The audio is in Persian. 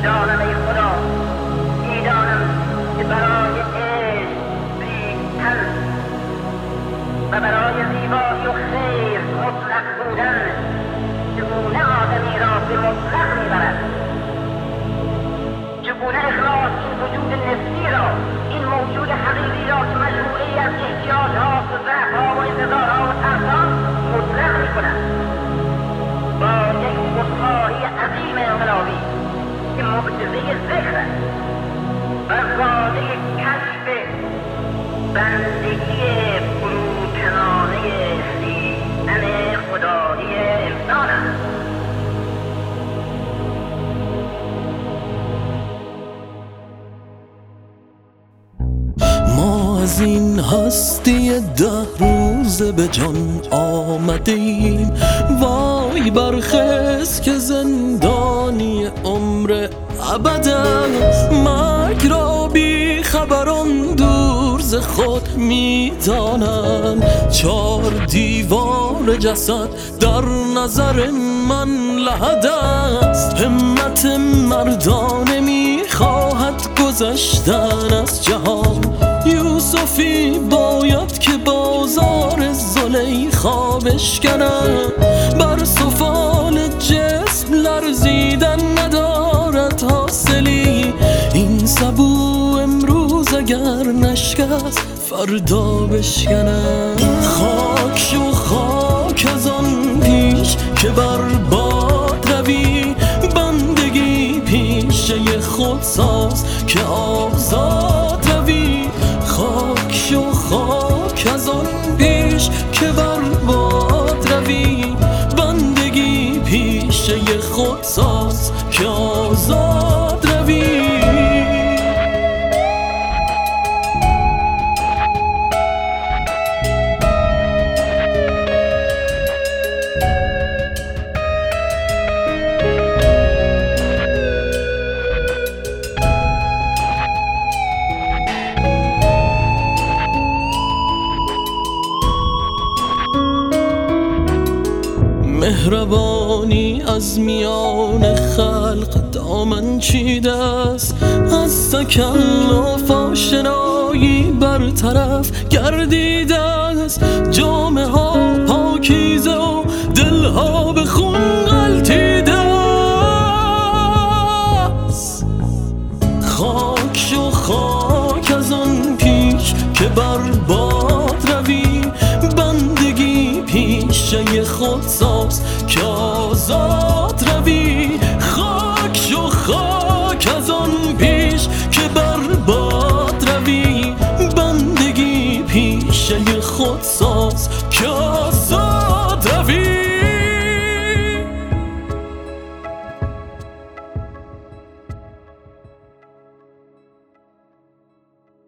میدانم ای خدا، میدانم که برای عشق ریختن و برای زیبایی و خیر مطلق بودن چگونه آدمی را به مطلق میبرد، چگونه اخلاص این وجود نفسی را، این موجود حقیقی را که مجموعه‌ای از احتیاجها و ضعفها و انتظارها و ترسها مطلق میکند. با یک خودخواهی عظیم انقلابی که معجزه ذکر است و واژه کشف بندگی فروتنانه خویشتن خدایی انسان است. ما از این هستی 10 روزه به جان آمدیم، وای برخیز که زندانی عمر ابدا. مرگ را بی خبران دور ز خود میدانند، 4 دیوار جسد در نظر من لحد است. همت مردانه میخواهد گذشتن از جهان، یوسفی باید که بازار زلیخا بشکنم. بر سفال جسم لرزیدن ندارد حاصلی، این سبو امروز اگر نشکست فردا بشکنم. خاک شو خاک از آن پیش که بر باد روی، بندگی پیشه خود ساز که آزاد روی. خاک شو خاک از آن پیش که بر باد روی، بندگی پیشه خود ساز که آزاد روی. مهربانی از میان خلق دامن چیده است، از تکلف آشنایی برطرف گردیده است. جامه ها پاکیزه و دلها به خون غلطیده است. خاک شو خاک از آن پیش که بر باد روی، بندگی پیشه خود ساز که آزاد روی. خاک شو خاک از آن پیش که بر باد روی، بندگی پیشه خود ساز که آزاد